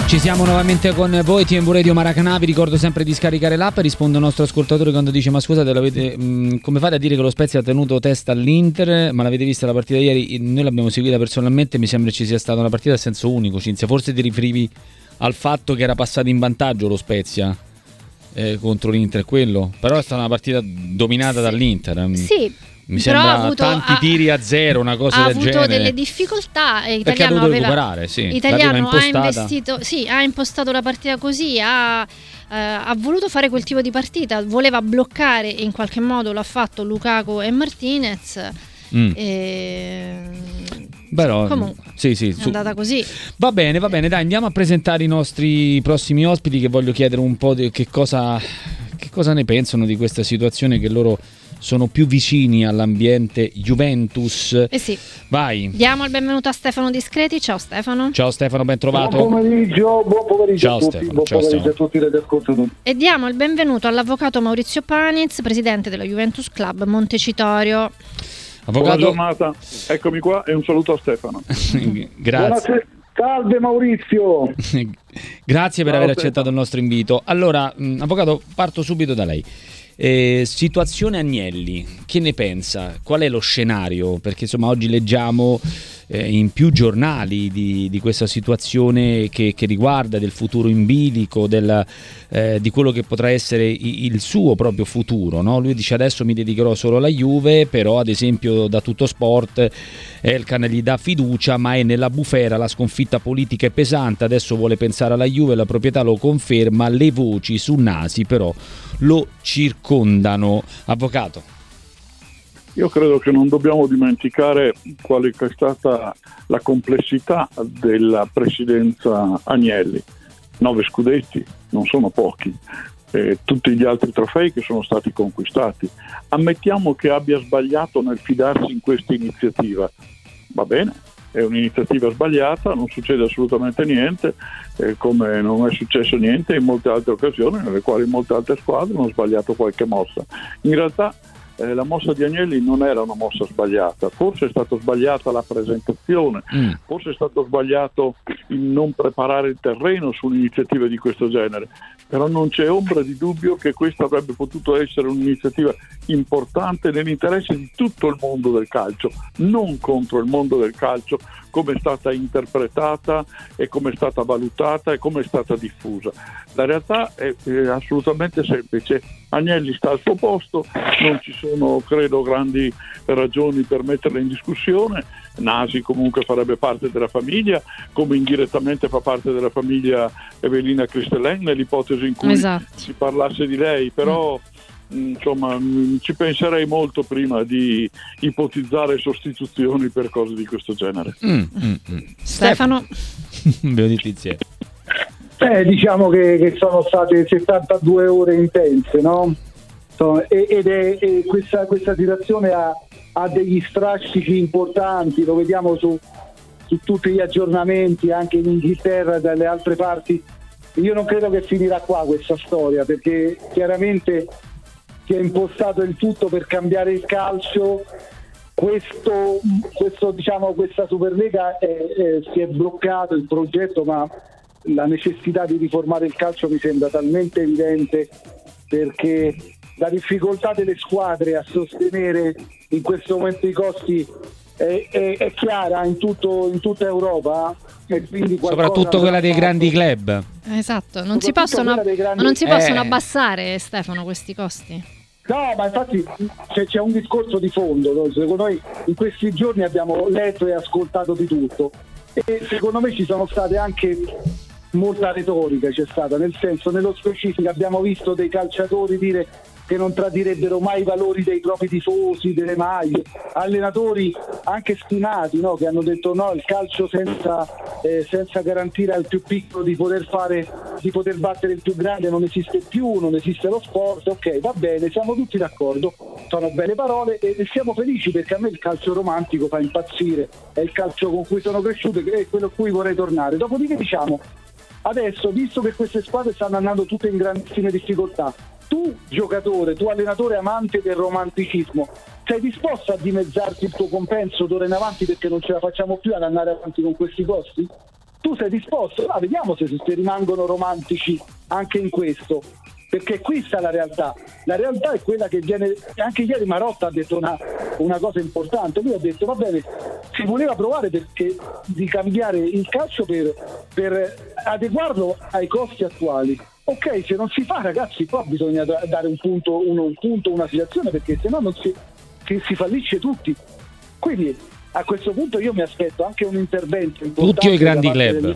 Ci siamo nuovamente con voi, TMV Radio Maracanã. Vi ricordo sempre di scaricare l'app. Risponde un nostro ascoltatore quando dice: ma scusate, come fate a dire che lo Spezia ha tenuto testa all'Inter? Ma l'avete vista la partita ieri? Noi l'abbiamo seguita personalmente, mi sembra ci sia stata una partita a senso unico. Cinzia, forse ti riferivi al fatto che era passato in vantaggio lo Spezia contro l'Inter, quello? Però è stata una partita dominata dall'Inter. Sì. Mi sembra tanti tiri a zero, una cosa del genere. Ha avuto delle difficoltà. Perché ha dovuto recuperare, sì. Italiano ha impostato la partita così, ha voluto fare quel tipo di partita, voleva bloccare e in qualche modo l'ha fatto Lukaku e Martinez. Però comunque è andata così. Va bene, dai, andiamo a presentare i nostri prossimi ospiti, che voglio chiedere un po' di che cosa ne pensano di questa situazione, che loro sono più vicini all'ambiente Juventus. Sì. Vai. Diamo il benvenuto a Stefano Discreti. Ciao Stefano. Ciao Stefano, ben trovato. Buon pomeriggio ciao, a tutti. Stefano. Buon pomeriggio a tutti gli ascoltatori. E diamo il benvenuto all'avvocato Maurizio Paniz, presidente della Juventus Club Montecitorio. Buona giornata, eccomi qua e un saluto a Stefano. Grazie. Buonasera. Salve Maurizio. Grazie per aver accettato il nostro invito. Allora, avvocato, parto subito da lei. Situazione Agnelli, che ne pensa? Qual è lo scenario? Perché insomma oggi leggiamo in più giornali di questa situazione che riguarda del futuro in bilico, di quello che potrà essere il suo proprio futuro, no? Lui dice: adesso mi dedicherò solo alla Juve, però ad esempio da Tutto Sport Elkann gli dà fiducia, ma è nella bufera, la sconfitta politica è pesante, adesso vuole pensare alla Juve, la proprietà lo conferma, le voci su Nasi però lo circondano. Avvocato. Io credo che non dobbiamo dimenticare quale è stata la complessità della presidenza Agnelli. 9 scudetti non sono pochi, tutti gli altri trofei che sono stati conquistati. Ammettiamo che abbia sbagliato nel fidarsi in questa iniziativa, va bene, è un'iniziativa sbagliata, non succede assolutamente niente, come non è successo niente in molte altre occasioni nelle quali molte altre squadre hanno sbagliato qualche mossa. In realtà la mossa di Agnelli non era una mossa sbagliata, forse è stata sbagliata la presentazione, forse è stato sbagliato il non preparare il terreno su un'iniziativa di questo genere, però non c'è ombra di dubbio che questa avrebbe potuto essere un'iniziativa importante nell'interesse di tutto il mondo del calcio, non contro il mondo del calcio, come è stata interpretata e come è stata valutata e come è stata diffusa. La realtà è assolutamente semplice. Agnelli sta al suo posto, non ci sono, credo, grandi ragioni per metterla in discussione. Nasi comunque farebbe parte della famiglia, come indirettamente fa parte della famiglia Evelina Cristellin nell'ipotesi in cui si parlasse di lei, però insomma ci penserei molto prima di ipotizzare sostituzioni per cose di questo genere. Stefano. Diciamo che sono state 72 ore intense, no? Ed questa situazione ha degli strascichi importanti, lo vediamo su tutti gli aggiornamenti anche in Inghilterra e dalle altre parti. Io non credo che finirà qua questa storia, perché chiaramente si è impostato il tutto per cambiare il calcio. Questa Superlega si è bloccato il progetto, ma la necessità di riformare il calcio mi sembra talmente evidente, perché la difficoltà delle squadre a sostenere in questo momento i costi è chiara in tutta Europa, e quindi soprattutto quella dei grandi club. Esatto, non si possono abbassare, Stefano, questi costi. No, ma infatti c'è un discorso di fondo, no? Secondo noi in questi giorni abbiamo letto e ascoltato di tutto, e secondo me ci sono state anche molta retorica, c'è stata, nel senso, nello specifico abbiamo visto dei calciatori dire che non tradirebbero mai i valori dei propri tifosi, delle maglie, allenatori anche stimati, no? Che hanno detto no, il calcio senza garantire al più piccolo di poter battere il più grande non esiste più, non esiste lo sport. Ok, va bene, siamo tutti d'accordo, sono belle parole e siamo felici, perché a me il calcio romantico fa impazzire, è il calcio con cui sono cresciuto e è quello a cui vorrei tornare. Dopodiché diciamo, adesso, visto che queste squadre stanno andando tutte in grandissime difficoltà, tu giocatore, tu allenatore amante del romanticismo, sei disposto a dimezzarti il tuo compenso d'ora in avanti, perché non ce la facciamo più ad andare avanti con questi costi? tu sei disposto, vediamo se rimangono romantici anche in questo, perché qui sta la realtà è quella che viene. Anche ieri Marotta ha detto una cosa importante, lui ha detto va bene, si voleva provare di cambiare il calcio per adeguarlo ai costi attuali. Ok, se non si fa, ragazzi, qua bisogna dare un punto, una situazione, perché se no si fallisce tutti. Quindi a questo punto io mi aspetto anche un intervento importante. Tutti o i grandi club?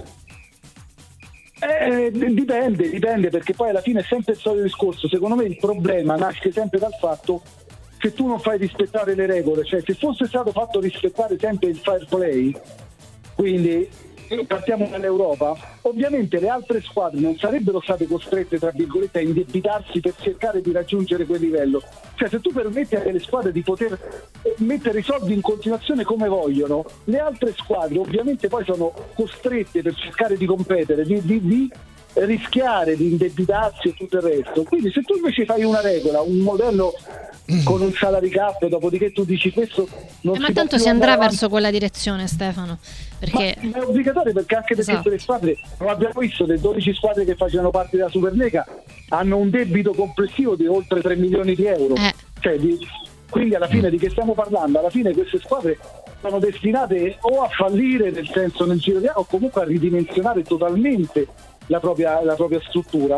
Dipende, perché poi alla fine è sempre il solito discorso. Secondo me il problema nasce sempre dal fatto che tu non fai rispettare le regole, cioè se fosse stato fatto rispettare sempre il fair play, quindi partiamo dall'Europa, ovviamente le altre squadre non sarebbero state costrette, tra virgolette, a indebitarsi per cercare di raggiungere quel livello. Cioè se tu permetti alle squadre di poter mettere i soldi in continuazione come vogliono, le altre squadre ovviamente poi sono costrette, per cercare di competere, di rischiare di indebitarsi e tutto il resto. Quindi se tu invece fai una regola, un modello con un salary cap, dopodiché tu dici questo non ma tanto si andrà verso quella direzione, Stefano, perché ma è obbligatorio, perché anche perché esatto. le squadre, lo abbiamo visto, le 12 squadre che facevano parte della Superlega hanno un debito complessivo di oltre 3 milioni di euro. Cioè, quindi alla fine di che stiamo parlando? Alla fine queste squadre sono destinate o a fallire, nel senso nel giro di anno, o comunque a ridimensionare totalmente la propria struttura.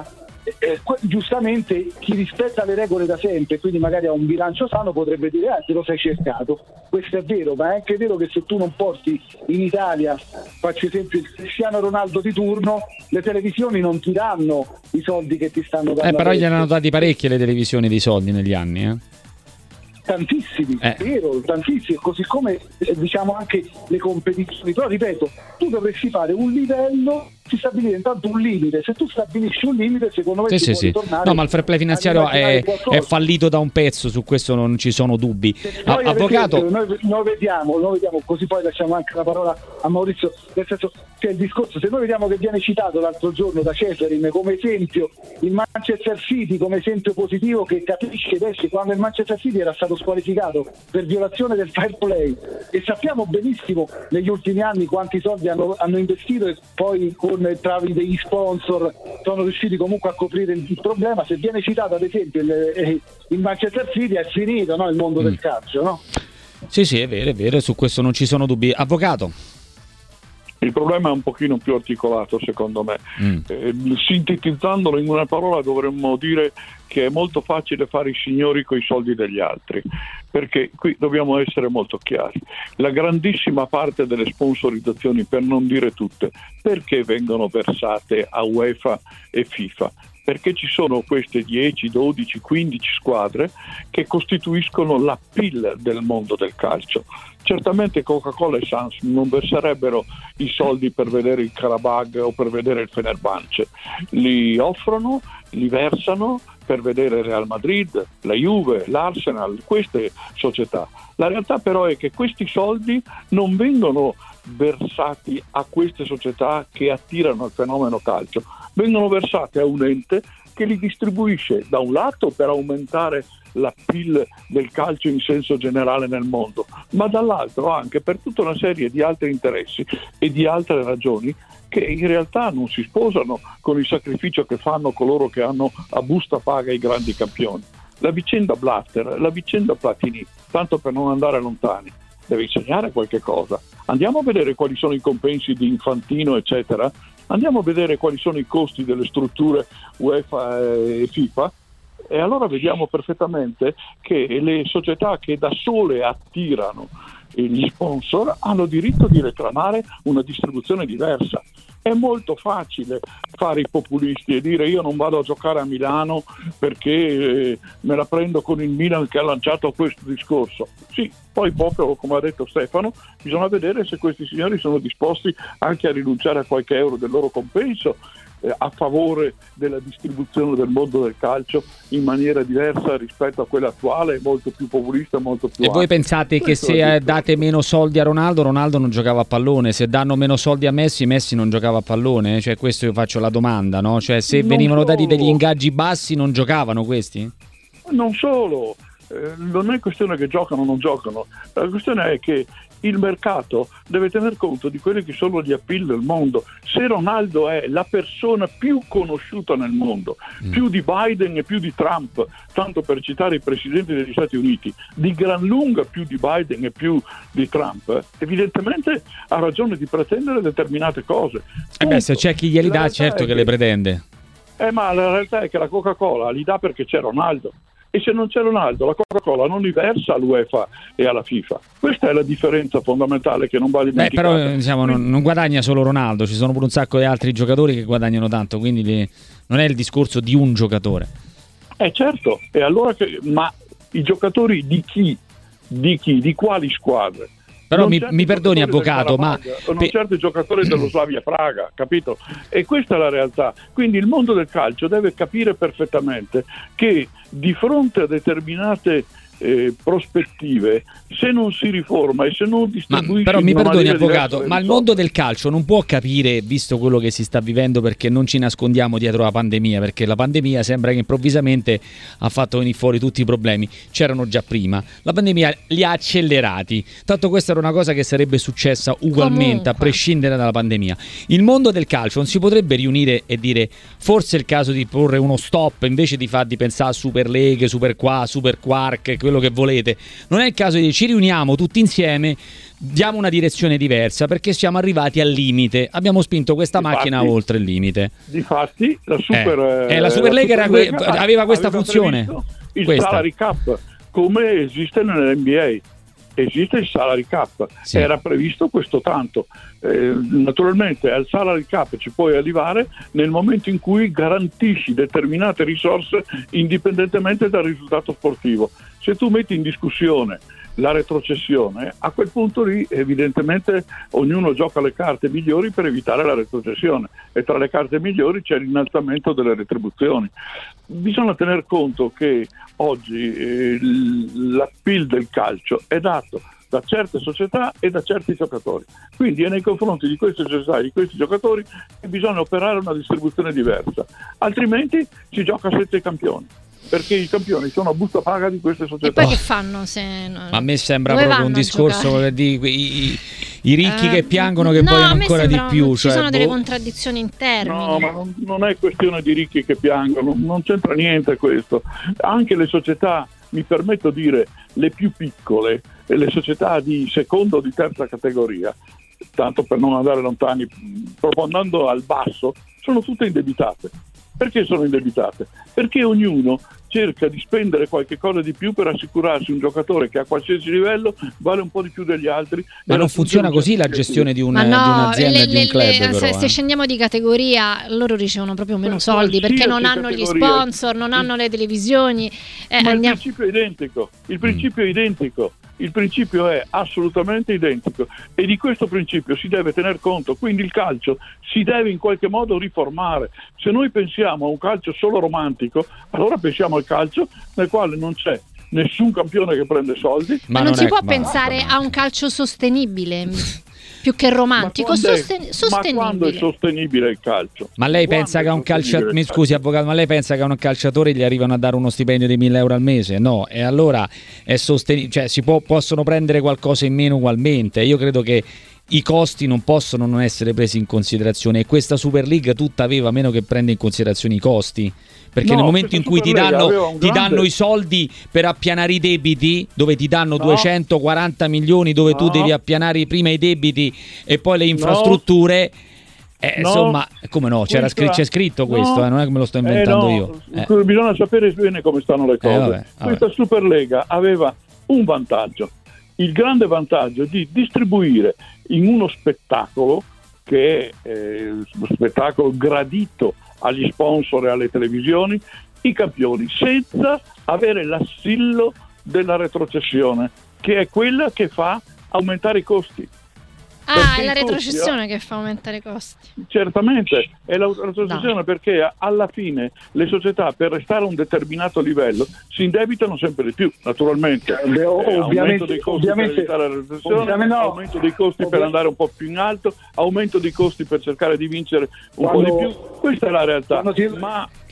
Giustamente chi rispetta le regole da sempre, quindi magari ha un bilancio sano, potrebbe dire te lo sei cercato. Questo è vero, ma è anche vero che se tu non porti in Italia, faccio esempio, il Cristiano Ronaldo di turno, le televisioni non ti danno i soldi che ti stanno dando. Però gli hanno dati parecchie le televisioni dei soldi negli anni, Tantissimi, vero, tantissimi, così come diciamo anche le competizioni. Però ripeto, tu dovresti fare un livello, si stabilire intanto un limite. Se tu stabilisci un limite, secondo me può ritornare. No, ma il fair play finanziario è fallito da un pezzo, su questo non ci sono dubbi. Avvocato, noi vediamo, così poi lasciamo anche la parola a Maurizio, nel senso che il discorso, se noi vediamo che viene citato l'altro giorno da Ceferin come esempio il Manchester City, come esempio positivo che capisce adesso, quando il Manchester City era stato squalificato per violazione del fair play, e sappiamo benissimo negli ultimi anni quanti soldi hanno investito, e poi con tramite gli sponsor sono riusciti comunque a coprire il problema. Se viene citato ad esempio il Manchester City, è finito, no, il mondo del calcio, no? Sì, è vero, su questo non ci sono dubbi. Avvocato? Il problema è un pochino più articolato, secondo me. Sintetizzandolo in una parola, dovremmo dire che è molto facile fare i signori coi soldi degli altri, perché qui dobbiamo essere molto chiari. La grandissima parte delle sponsorizzazioni, per non dire tutte, perché vengono versate a UEFA e FIFA? Perché ci sono queste 10, 12, 15 squadre che costituiscono la PIL del mondo del calcio. Certamente Coca-Cola e Samsung non verserebbero i soldi per vedere il Karabag o per vedere il Fenerbahce, li offrono, li versano per vedere il Real Madrid, la Juve, l'Arsenal, queste società. La realtà però è che questi soldi non vengono versati a queste società che attirano il fenomeno calcio, vengono versate a un ente che li distribuisce da un lato per aumentare la PIL del calcio in senso generale nel mondo, ma dall'altro anche per tutta una serie di altri interessi e di altre ragioni che in realtà non si sposano con il sacrificio che fanno coloro che hanno a busta paga i grandi campioni. La vicenda Blatter, la vicenda Platini, tanto per non andare lontani, deve insegnare qualche cosa. Andiamo a vedere quali sono i compensi di Infantino, eccetera. Andiamo a vedere quali sono i costi delle strutture UEFA e FIFA, e allora vediamo perfettamente che le società che da sole attirano gli sponsor hanno diritto di reclamare una distribuzione diversa. È molto facile fare i populisti e dire io non vado a giocare a Milano perché me la prendo con il Milan che ha lanciato questo discorso. Sì, poi proprio come ha detto Stefano, bisogna vedere se questi signori sono disposti anche a rinunciare a qualche euro del loro compenso a favore della distribuzione del mondo del calcio in maniera diversa rispetto a quella attuale, molto più populista, molto più E voi pensate che se date meno soldi a Ronaldo non giocava a pallone? Se danno meno soldi a Messi non giocava a pallone? Cioè, questo io faccio la domanda, no? Cioè, se venivano dati degli ingaggi bassi non giocavano questi? Non solo, non è questione che giocano o non giocano, la questione è che il mercato deve tener conto di quelli che sono gli appeal del mondo. Se Ronaldo è la persona più conosciuta nel mondo, più di Biden e più di Trump, tanto per citare i presidenti degli Stati Uniti, di gran lunga più di Biden e più di Trump, evidentemente ha ragione di pretendere determinate cose. Se c'è chi glieli dà, certo che le pretende. Ma la realtà è che la Coca-Cola li dà perché c'è Ronaldo. E se non c'è Ronaldo, la Coca-Cola non li versa all'UEFA e alla FIFA. Questa è la differenza fondamentale che non va dimenticata. Però non guadagna solo Ronaldo, ci sono pure un sacco di altri giocatori che guadagnano tanto, quindi non è il discorso di un giocatore. Certo, e allora ma i giocatori di chi? Di quali squadre? Però mi perdoni avvocato, ma non certo i giocatori dello Slavia Praga, capito? E questa è la realtà. Quindi il mondo del calcio deve capire perfettamente che di fronte a determinate prospettive, se non si riforma e se non distribuisce, però mi perdoni avvocato, ma il mondo del calcio non può capire, visto quello che si sta vivendo, perché non ci nascondiamo dietro la pandemia, perché la pandemia sembra che improvvisamente ha fatto venire fuori tutti i problemi, c'erano già prima, la pandemia li ha accelerati, tanto questa era una cosa che sarebbe successa ugualmente a prescindere dalla pandemia. Il mondo del calcio non si potrebbe riunire e dire forse è il caso di porre uno stop invece di pensare a Super League, Super Qua, Super Quark, quello che volete. Non è il caso di dire ci riuniamo tutti insieme, diamo una direzione diversa, perché siamo arrivati al limite, abbiamo spinto questa macchina oltre il limite. Difatti la la Super League aveva questa funzione, il salary cap, come esiste nell'NBA. Esiste il salary cap, sì. Era previsto questo tanto. Naturalmente al salary cap ci puoi arrivare nel momento in cui garantisci determinate risorse indipendentemente dal risultato sportivo. Se tu metti in discussione la retrocessione, a quel punto lì evidentemente ognuno gioca le carte migliori per evitare la retrocessione, e tra le carte migliori c'è l'innalzamento delle retribuzioni. Bisogna tener conto che oggi l'appeal del calcio è dato da certe società e da certi giocatori, quindi è nei confronti di queste società e di questi giocatori che bisogna operare una distribuzione diversa, altrimenti si gioca a 7 campioni, perché i campioni sono a busta paga di queste società. E poi che fanno? A me sembra proprio un discorso di i ricchi che piangono che poi ancora di più. Ci sono delle contraddizioni in termini. No, ma non è questione di ricchi che piangono, non c'entra niente questo. Anche le società, mi permetto di dire, le più piccole, le società di seconda o di terza categoria, tanto per non andare lontani, proprio andando al basso, sono tutte indebitate. Perché sono indebitate? Perché ognuno cerca di spendere qualche cosa di più per assicurarsi un giocatore che a qualsiasi livello vale un po' di più degli altri. Ma non funziona così la gestione di un'azienda, di un club. Se scendiamo di categoria, loro ricevono proprio meno soldi perché non hanno gli sponsor, non hanno le televisioni. Ma il principio è identico. Il principio è assolutamente identico, e di questo principio si deve tener conto. Quindi il calcio si deve in qualche modo riformare. Se noi pensiamo a un calcio solo romantico, allora pensiamo al calcio nel quale non c'è nessun campione che prende soldi. Ma non si può pensare a un calcio sostenibile più che romantico, sostenibile. Ma quando è sostenibile il calcio? Ma lei pensa che a un calciatore, mi scusi avvocato, ma lei pensa che a un calciatore gli arrivano a dare uno stipendio di 1.000 euro al mese? No, e allora è sostenibile, cioè possono prendere qualcosa in meno ugualmente. Io credo che i costi non possono non essere presi in considerazione, e questa Super League tutta aveva meno che prende in considerazione i costi, perché nel momento in cui ti danno i soldi per appianare i debiti, dove ti danno 240 milioni, dove tu devi appianare prima i debiti e poi le infrastrutture, insomma, come no? C'è scritto questo, non è che me lo sto inventando io. Bisogna sapere bene come stanno le cose. Vabbè. Questa Superlega aveva un vantaggio, il grande vantaggio di distribuire in uno spettacolo che è uno spettacolo gradito agli sponsor e alle televisioni, i campioni, senza avere l'assillo della retrocessione, che è quella che fa aumentare i costi. È la retrocessione che fa aumentare i costi. Certamente, è la retrocessione, perché alla fine le società, per restare a un determinato livello, si indebitano sempre di più, naturalmente. Aumento dei costi per evitare la retrocessione, aumento dei costi per andare un po' più in alto, aumento dei costi per cercare di vincere un po' di più. Questa è la realtà. Ma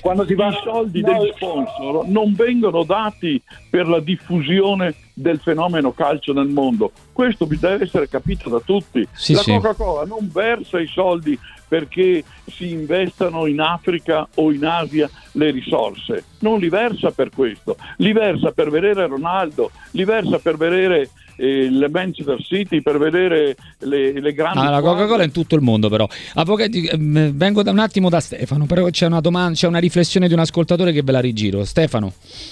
quando si parla, i soldi degli sponsor non vengono dati per la diffusione del fenomeno calcio nel mondo. Questo deve essere capito da tutti. Sì, la sì. Coca-Cola non versa i soldi perché si investano in Africa o in Asia le risorse, non li versa per questo, li versa per vedere Ronaldo, li versa per vedere il Manchester City, per vedere le grandi la Coca-Cola è in tutto il mondo, però. Avvocati, vengo da un attimo da Stefano, però c'è una domanda, c'è una riflessione di un ascoltatore che ve la rigiro. Stefano.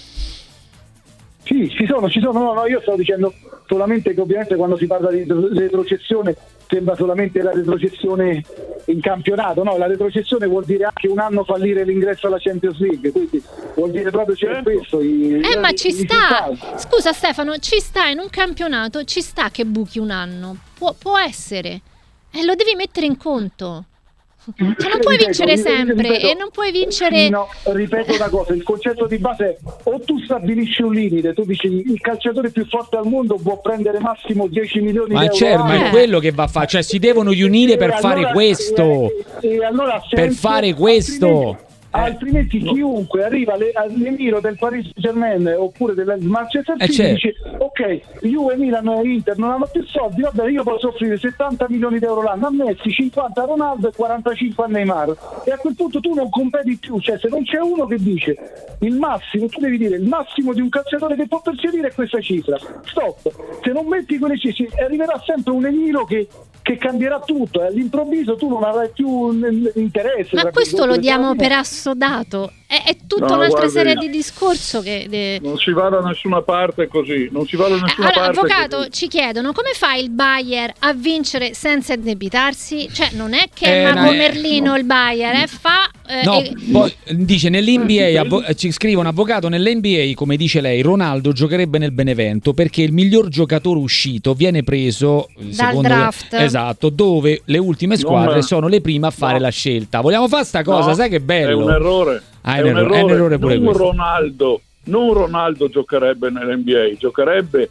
Sì, ci sono. No, io stavo dicendo solamente che ovviamente quando si parla di retrocessione sembra solamente la retrocessione in campionato, no? La retrocessione vuol dire anche un anno fallire l'ingresso alla Champions League, quindi vuol dire proprio questo. Ma ci sta. Scusa Stefano, ci sta in un campionato, ci sta che buchi un anno. Può essere. Lo devi mettere in conto. Cioè non puoi vincere sempre e non puoi vincere. No, ripeto una cosa, il concetto di base è: o tu stabilisci un limite, tu dici il calciatore più forte al mondo può prendere massimo 10 milioni di euro. Certo, ma è quello che va a fare, cioè si devono riunire per fare questo. Allora, per fare questo. Altrimenti chiunque arriva all'Emiro del Paris Saint-Germain oppure del Manchester City dice ok, Juve, Milan e Inter non hanno più soldi, vabbè, io posso offrire 70 milioni di euro l'anno a Messi, 50 a Ronaldo e 45 a Neymar, e a quel punto tu non competi più. Cioè, se non c'è uno che dice il massimo, tu devi dire il massimo di un calciatore che può percepire è questa cifra, stop. Se non metti quelle cifre arriverà sempre un Emiro che cambierà tutto, e all'improvviso tu non avrai più interesse. Ma questo lo diamo per assodato. È tutta un'altra serie di discorso che non si va da nessuna parte così, non si va da nessuna parte. Avvocato, così. Ci chiedono come fa il Bayern a vincere senza indebitarsi? Cioè non è che è Mago Merlino il Bayern, poi dice nell'NBA ci scrive un avvocato, nell'NBA, come dice lei, Ronaldo giocherebbe nel Benevento perché il miglior giocatore uscito viene preso dal draft. Esatto, dove le ultime squadre sono le prime a fare la scelta. Vogliamo fare sta cosa, sai che bello? È un errore. È un errore pure non questo. Ronaldo giocherebbe nell'NBA, giocherebbe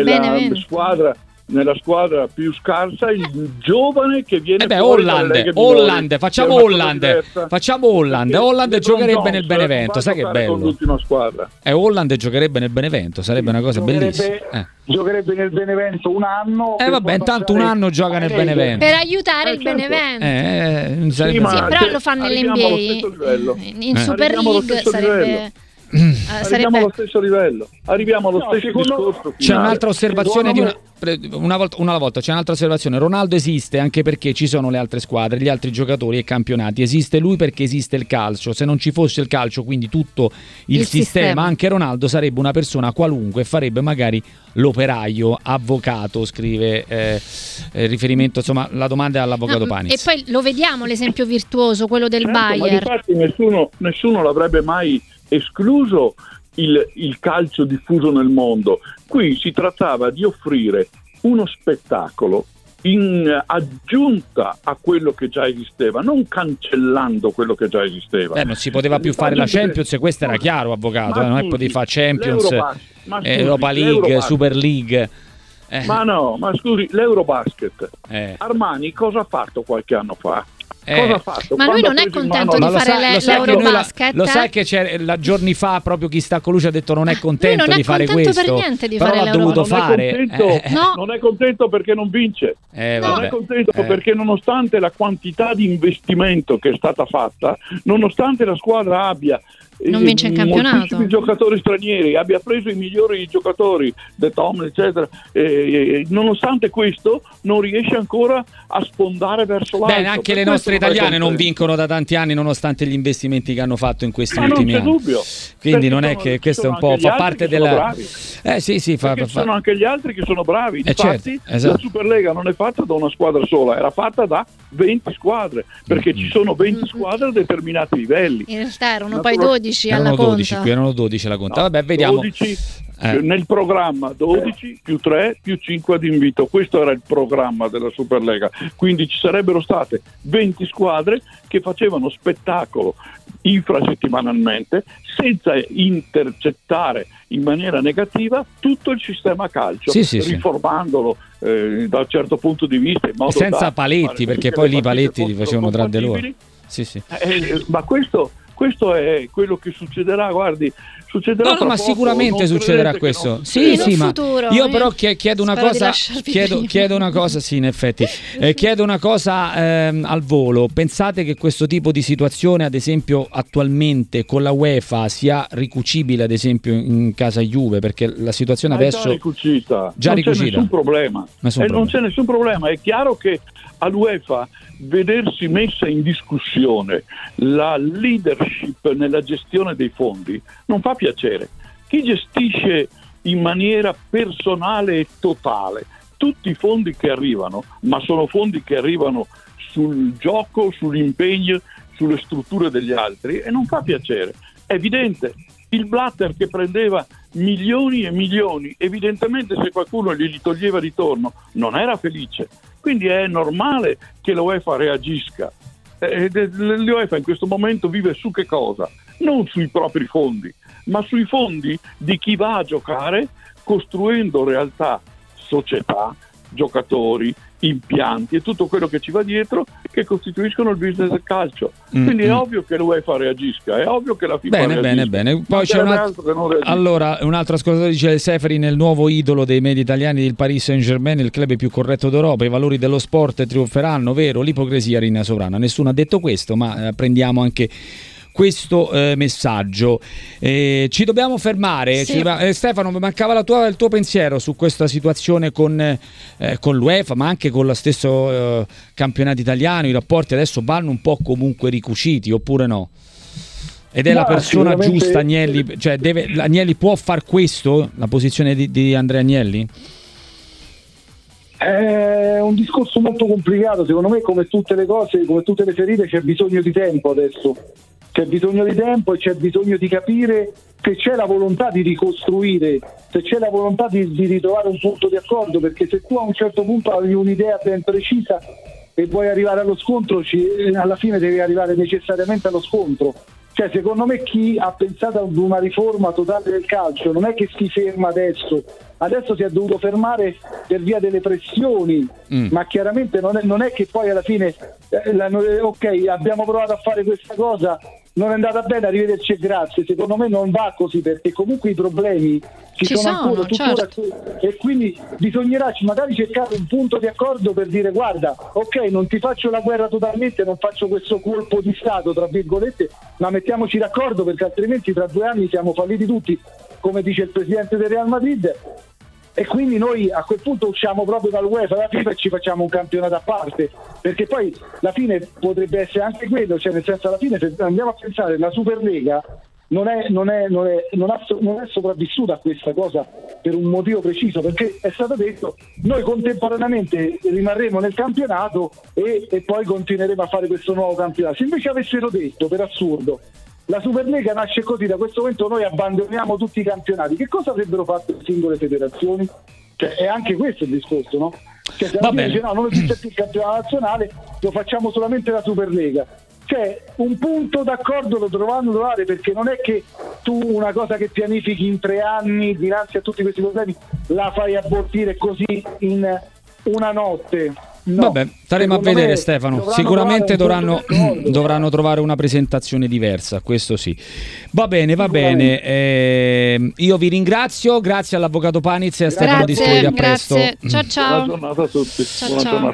nella squadra più scarsa, il giovane che viene Holland, facciamo Holland giocherebbe nel Benevento, sai che bello? Con l'ultima squadra. Holland giocherebbe nel Benevento, sarebbe una cosa bellissima. Giocherebbe nel Benevento un anno. Vabbè, intanto un anno gioca nel Benevento. Per aiutare il Benevento. Sì, però lo fa nell'NBA. In Super League sarebbe... Arriviamo allo stesso livello, arriviamo allo stesso discorso. C'è un'altra osservazione una alla volta. C'è un'altra osservazione. Ronaldo esiste anche perché ci sono le altre squadre, gli altri giocatori e campionati. Esiste lui perché esiste il calcio. Se non ci fosse il calcio, quindi tutto il sistema, anche Ronaldo sarebbe una persona qualunque e farebbe magari l'operaio, avvocato, scrive riferimento, insomma, la domanda è all'avvocato Panis. E poi lo vediamo l'esempio virtuoso, quello del Bayern. Ma infatti nessuno l'avrebbe mai escluso il calcio diffuso nel mondo. Qui si trattava di offrire uno spettacolo in aggiunta a quello che già esisteva, non cancellando quello che già esisteva. Non si poteva più fare la Champions, e questo era chiaro, avvocato, non è potevi fare Champions, Europa League, Super League. Ma scusi, l'Eurobasket, Armani cosa ha fatto qualche anno fa? Cosa ha fatto? Ma lui non è contento di fare l'Eurobasket? Lo sai che giorni fa proprio chi sta con lui ci ha detto non è contento di fare questo. Per niente di però fare l'ha dovuto fare. Non è contento perché non vince. Non è contento perché nonostante la quantità di investimento che è stata fatta, nonostante la squadra abbia non vince in campionato, moltissimi giocatori stranieri, abbia preso i migliori giocatori, De Tom, eccetera, nonostante questo non riesce ancora a sfondare verso l'alto. Bene, anche le nostre italiane non vincono da tanti anni nonostante gli investimenti che hanno fatto in questi ultimi anni. Non c'è dubbio. Quindi non è che questo è un po' fa parte della ci sono anche gli altri che sono bravi. Infatti esatto. La Superlega non è fatta da una squadra sola, era fatta da 20 squadre, perché ci sono 20 squadre a determinati livelli. In realtà erano poi 12 alla conta. Qui erano 12 alla conta. Vabbè, vediamo. 12 nel programma, 12 più 3 più 5 ad invito. Questo era il programma della Superlega. Quindi ci sarebbero state 20 squadre che facevano spettacolo infrasettimanalmente senza intercettare in maniera negativa tutto il sistema calcio, riformandolo da un certo punto di vista, in modo senza paletti, perché poi lì i paletti li facevano tra di loro. Ma questo Questo è quello che succederà, guardi, succederà no, ma poco, sicuramente succederà questo. Sì, ma futuro, io però chiedo una cosa, chiedo una cosa, sì, in effetti, chiedo una cosa al volo. Pensate che questo tipo di situazione, ad esempio, attualmente con la UEFA sia ricucibile, ad esempio, in casa Juve, perché la situazione adesso già ricucita. Già non ricucita. C'è nessun problema. Non c'è nessun problema. È chiaro che all'UEFA vedersi messa in discussione la leadership nella gestione dei fondi non fa piacere. Chi gestisce in maniera personale e totale tutti i fondi che arrivano, ma sono fondi che arrivano sul gioco, sull'impegno, sulle strutture degli altri, e non fa piacere. È evidente, il Blatter che prendeva milioni e milioni, evidentemente se qualcuno gli toglieva di torno non era felice. Quindi è normale che l'UEFA reagisca. L'UEFA in questo momento vive su che cosa? Non sui propri fondi, ma sui fondi di chi va a giocare, costruendo realtà, società, giocatori, impianti e tutto quello che ci va dietro, che costituiscono il business del calcio. Quindi è ovvio che l'UEFA reagisca, è ovvio che la FIFA reagisca. Bene. Poi c'è un altro ascoltatore, dice: Seferin è il nuovo idolo dei media italiani del Paris Saint-Germain, il club più corretto d'Europa, i valori dello sport trionferanno, vero? L'ipocrisia regna sovrana. Nessuno ha detto questo, ma prendiamo anche questo messaggio. Ci dobbiamo fermare. Sì. Stefano, mi mancava il tuo pensiero su questa situazione con l'UEFA, ma anche con lo stesso campionato italiano. I rapporti adesso vanno un po' comunque ricuciti, oppure no? Ed è la persona giusta, Agnelli? Cioè Agnelli può far questo, la posizione di Andrea Agnelli? È un discorso molto complicato, secondo me. Come tutte le cose, come tutte le ferite, c'è bisogno di tempo adesso. C'è bisogno di tempo e c'è bisogno di capire se c'è la volontà di ricostruire, se c'è la volontà di ritrovare un punto di accordo, perché se tu a un certo punto hai un'idea ben precisa e vuoi arrivare allo scontro, alla fine devi arrivare necessariamente allo scontro. Cioè, secondo me chi ha pensato ad una riforma totale del calcio non è che si ferma adesso si è dovuto fermare per via delle pressioni, ma chiaramente non è che poi alla fine ok, abbiamo provato a fare questa cosa, non è andata bene, arrivederci e grazie. Secondo me non va così, perché comunque i problemi ci sono ancora tuttora, certo. E quindi bisognerà magari cercare un punto di accordo per dire: guarda, ok, non ti faccio la guerra totalmente, non faccio questo colpo di stato tra virgolette, ma mettiamoci d'accordo, perché altrimenti tra 2 anni siamo falliti tutti, come dice il presidente del Real Madrid. E quindi noi a quel punto usciamo proprio dall'UEFA, dalla FIFA, e ci facciamo un campionato a parte, perché poi la fine potrebbe essere anche quello, cioè nel senso, alla fine se andiamo a pensare, la Superlega non è sopravvissuta a questa cosa per un motivo preciso, perché è stato detto: noi contemporaneamente rimarremo nel campionato e poi continueremo a fare questo nuovo campionato. Se invece avessero detto, per assurdo, la Superlega nasce così, da questo momento noi abbandoniamo tutti i campionati, che cosa avrebbero fatto le singole federazioni? Cioè, è anche questo il discorso, no? Cioè, se alla fine dice: no, non esiste più il campionato nazionale, lo facciamo solamente la Superlega. Cioè, un punto d'accordo lo dovranno trovare, perché non è che tu una cosa che pianifichi in 3 anni dinanzi a tutti questi problemi la fai abortire così in una notte. No, vabbè, staremo a vedere, Stefano. Sicuramente dovranno trovare una presentazione diversa, questo sì. Va bene. Io vi ringrazio, grazie all'avvocato Panizzi e a Stefano Disclodi. A presto. Ciao. Buona giornata a tutti. Ciao.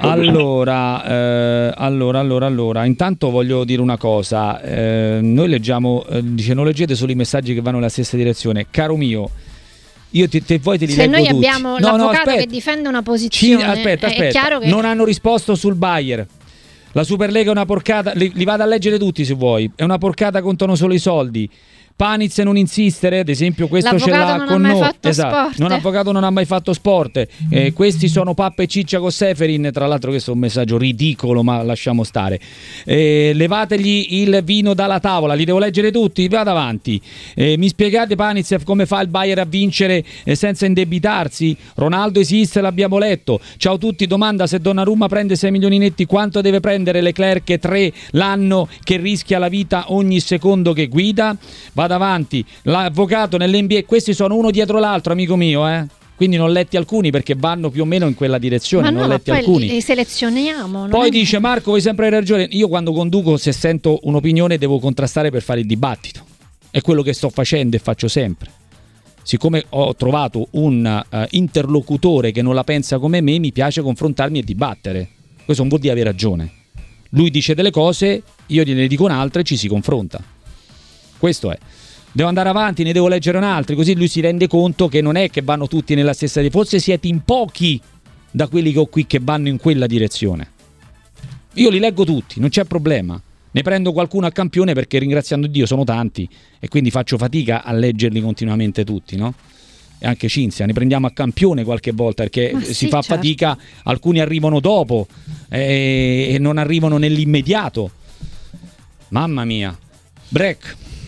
Allora, intanto voglio dire una cosa. Noi leggiamo, dice: non leggete solo i messaggi che vanno nella stessa direzione. Caro mio, io te li leggo tutti. Se noi abbiamo l'avvocato che difende una posizione, aspetta. è chiaro che non hanno risposto sul Bayer. La Superlega è una porcata, li vado a leggere tutti se vuoi. È una porcata, contano solo i soldi. Panizz non insistere, ad esempio, questo ce l'ha con noi. Esatto. L'avvocato non ha mai fatto sport. Questi sono pappa e ciccia con Seferin. Tra l'altro, questo è un messaggio ridicolo, ma lasciamo stare. Levategli il vino dalla tavola, li devo leggere tutti. Vado avanti. Mi spiegate, Panizz, come fa il Bayern a vincere senza indebitarsi? Ronaldo esiste, l'abbiamo letto. Ciao a tutti. Domanda: se Donnarumma prende 6 milioni netti, quanto deve prendere Leclerc 3 l'anno, che rischia la vita ogni secondo che guida? Vado avanti. L'avvocato nell'NBA, questi sono uno dietro l'altro, amico mio, quindi non letti alcuni perché vanno più o meno in quella direzione, non letti poi alcuni. Li selezioniamo. Poi dice Marco, vuoi sempre ragione. Io quando conduco, se sento un'opinione devo contrastare per fare il dibattito. È quello che sto facendo e faccio sempre. Siccome ho trovato un interlocutore che non la pensa come me, mi piace confrontarmi e dibattere. Questo non vuol dire avere ragione. Lui dice delle cose, io gliene dico un'altra e ci si confronta. Questo è. Devo andare avanti, ne devo leggere un altro, così lui si rende conto che non è che vanno tutti nella stessa direzione. Forse siete in pochi da quelli che ho qui che vanno in quella direzione. Io li leggo tutti, non c'è problema. Ne prendo qualcuno a campione perché, ringraziando Dio, sono tanti e quindi faccio fatica a leggerli continuamente tutti, no? E anche Cinzia, ne prendiamo a campione qualche volta perché si fa fatica, alcuni arrivano dopo e non arrivano nell'immediato. Mamma mia. Break.